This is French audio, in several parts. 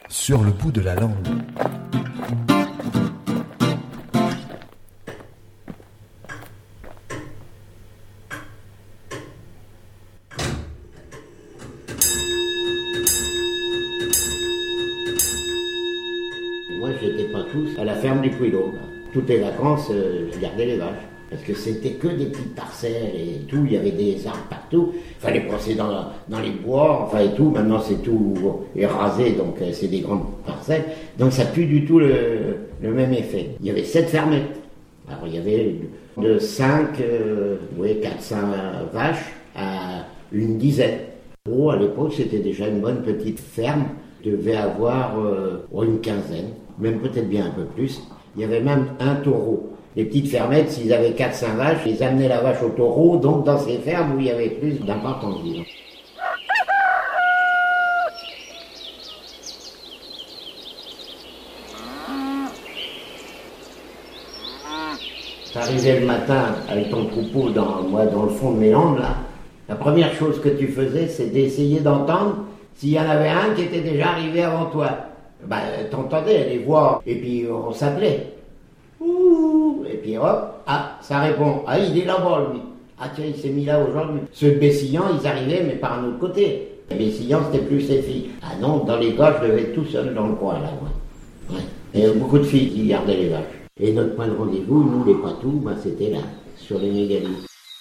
Sur le bout de la langue. Moi, j'étais pas tous à la ferme du Puy-d'Aube. Toutes les vacances, je gardais les vaches. Parce que c'était que des petites parcelles et tout, il y avait des arbres partout. Il fallait passer dans les bois, enfin et tout. Maintenant, c'est tout rasé, donc c'est des grandes parcelles. Donc ça n'a plus du tout le même effet. Il y avait 7 fermettes. Alors il y avait de 5, 400 vaches à une dizaine. Gros, à l'époque, c'était déjà une bonne petite ferme. Il devait avoir une quinzaine, même peut-être bien un peu plus. Il y avait même un taureau. Les petites fermettes, s'ils avaient 4-5 vaches, ils amenaient la vache au taureau, donc dans ces fermes où il y avait plus d'importance, disons. T'arrivais le matin avec ton troupeau dans le fond de mes landes, là. La première chose que tu faisais, c'est d'essayer d'entendre s'il y en avait un qui était déjà arrivé avant toi. T'entendais les voix, et puis on s'appelait. Ouh, et puis hop, ça répond. Ah, il est là-bas, lui. Ah tiens, il s'est mis là aujourd'hui. Ceux de Bessillan, ils arrivaient, mais par un autre côté. Bessillan, c'était plus ses filles. Ah non, dans les gars, je devais être tout seul dans le coin, là, moi. Ouais. Et il y avait beaucoup de filles qui gardaient les vaches. Et notre point de rendez-vous, nous, les Patous, c'était là, sur les mégalithes.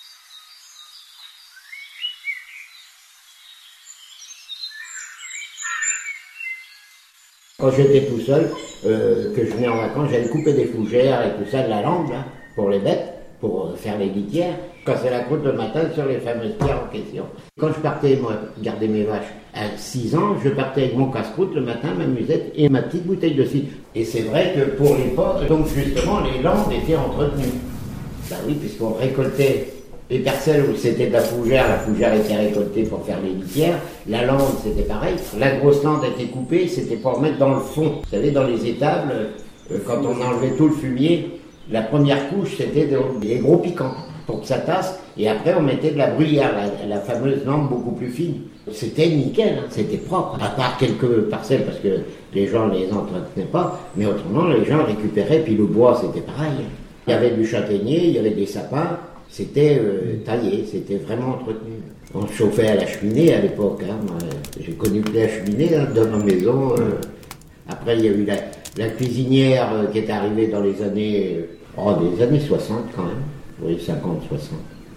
Quand j'étais tout seul, que je venais en vacances, j'allais couper des fougères et tout ça, de la lande, là, pour les bêtes, pour faire les litières. Je cassais la croûte le matin sur les fameuses pierres en question. Quand je partais, moi, garder mes vaches, à 6 ans, je partais avec mon casse-croûte le matin, ma musette et ma petite bouteille de cidre. Et c'est vrai que pour l'époque, donc justement, les landes étaient entretenues. Ben oui, puisqu'on récoltait les parcelles où c'était de la fougère était récoltée pour faire les litières. La lande, c'était pareil. La grosse lande était coupée, c'était pour mettre dans le fond. Vous savez, dans les étables, quand on enlevait tout le fumier, la première couche, c'était des gros piquants pour que ça tasse. Et après, on mettait de la bruyère, la fameuse lande beaucoup plus fine. C'était nickel, hein, c'était propre. À part quelques parcelles, parce que les gens les entretenaient pas. Mais autrement, les gens récupéraient, puis le bois, c'était pareil. Il y avait du châtaignier, il y avait des sapins. C'était taillé, c'était vraiment entretenu. On chauffait à la cheminée à l'époque. Hein. J'ai connu que la cheminée hein, dans ma maison. Après, il y a eu la cuisinière qui est arrivée dans les années 60 quand même. Oui, 50, 60.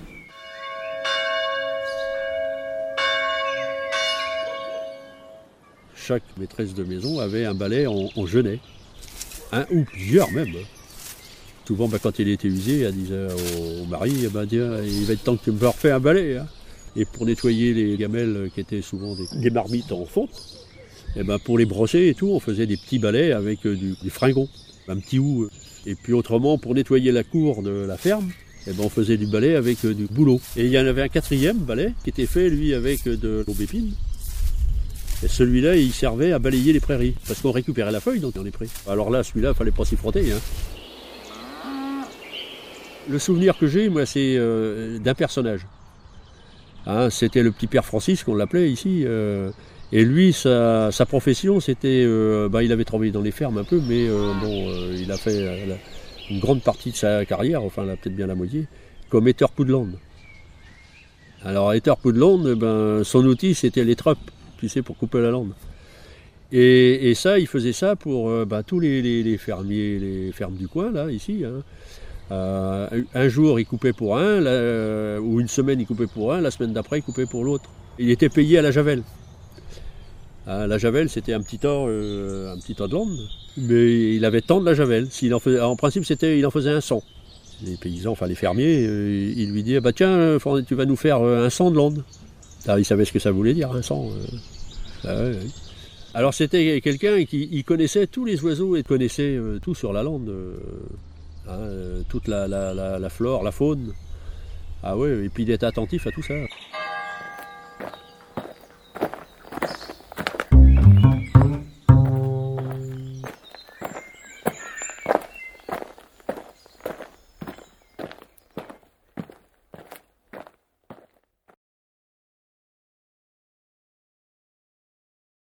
Chaque maîtresse de maison avait un balai en genêt. Un ou plusieurs même. Souvent, quand il était usé, elle disait au mari, tiens, il va être temps que tu me refais un balai. Hein. Et pour nettoyer les gamelles qui étaient souvent des marmites en fonte, et pour les brosser et tout, on faisait des petits balais avec du fringon, un petit hou. Et puis autrement, pour nettoyer la cour de la ferme, on faisait du balai avec du bouleau. Et il y en avait un 4e balai qui était fait, lui, avec de l'aubépine. Et celui-là, il servait à balayer les prairies, parce qu'on récupérait la feuille dans les prés. Alors là, celui-là, il ne fallait pas s'y frotter. Hein. Le souvenir que j'ai, moi, c'est d'un personnage. Hein, c'était le petit père Francis, qu'on l'appelait ici. Et lui, sa profession, c'était... il avait travaillé dans les fermes un peu, mais il a fait une grande partie de sa carrière, enfin, là, peut-être bien la moitié, comme éteur poudlande. Alors, éteur poudlande, son outil, c'était l'étreupe, tu sais, pour couper la lande. Et ça, il faisait ça pour tous les fermiers, les fermes du coin, là, ici, hein. Un jour il coupait pour un, ou une semaine il coupait pour un, la semaine d'après il coupait pour l'autre. Il était payé à la javel. La javel c'était un petit tas de lande, mais il avait tant de la javel. En principe il en faisait un 100. Les paysans, enfin les fermiers, ils lui disaient tiens, tu vas nous faire un 100 de lande. Il savait ce que ça voulait dire, un 100. Ouais. Alors c'était quelqu'un qui connaissait tous les oiseaux et connaissait tout sur la lande. Toute la flore, la faune. Ah ouais, et puis d'être attentif à tout ça.